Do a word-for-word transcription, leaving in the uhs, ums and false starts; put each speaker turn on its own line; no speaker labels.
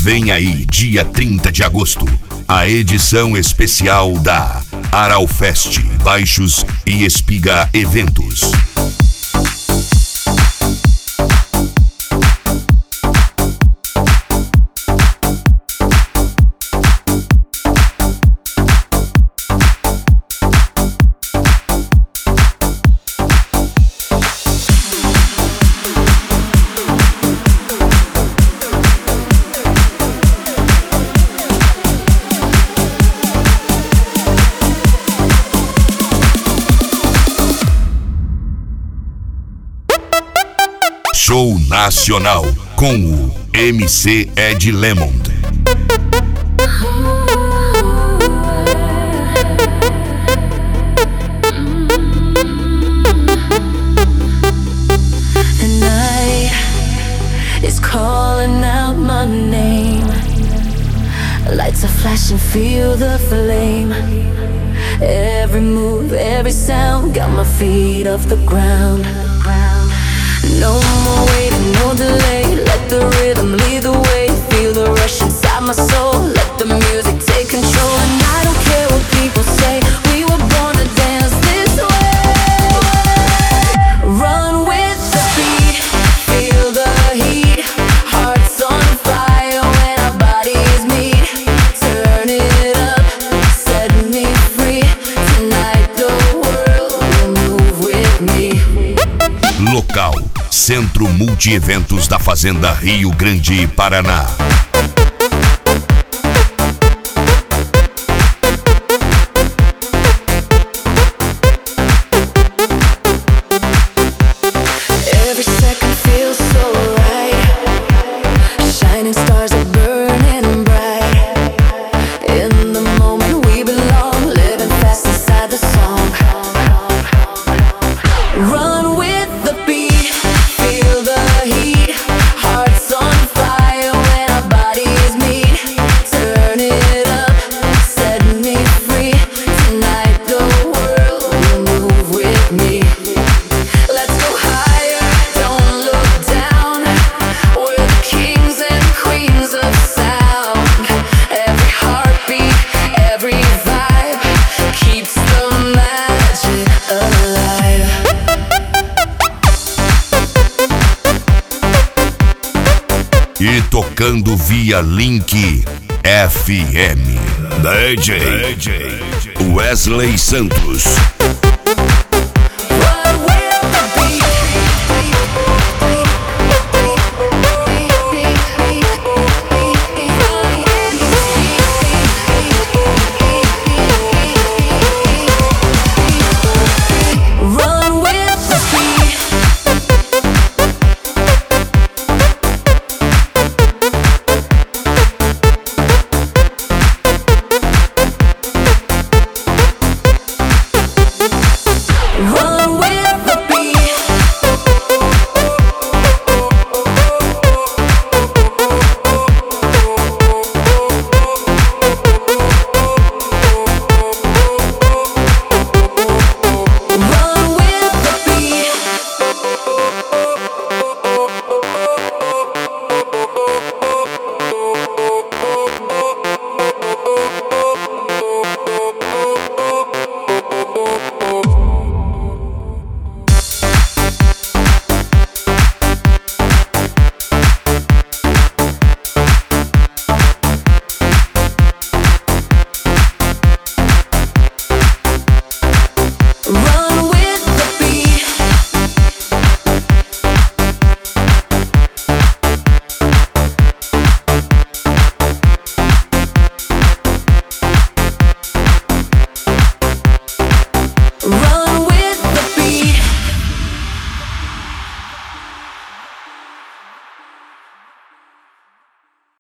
Vem aí, dia trinta de agosto, a edição especial da Aralfest Baixos e Espiga Eventos. Show nacional com o M C Ed Lemond.
The night is calling out my name. Lights are flashing, feel the flame. Every move, every sound got my feet off the ground. No more waiting, no delay. Let the rhythm lead the way. Feel the rush inside my soul. Let the music take control. And I don't care what people say. We were born to dance this way. Run with the beat. Feel the heat. Hearts on fire when our bodies meet. Turn it up, set me free. Tonight the world will move with me.
Local: Centro Multieventos da Fazenda Rio Grande, Paraná.
Every second feels so right. Shining stars are burning bright. In the moment we belong. Living fast inside the song. Run with the beat. Feel the heat. Hearts on fire when our bodies meet. Turn it up, set me free. Tonight the world will move with me. Let's go higher, don't look down. We're the kings and queens of sound. Every heartbeat, every vibe keeps the magic alive.
E tocando via Link F M, D J Wesley Santos.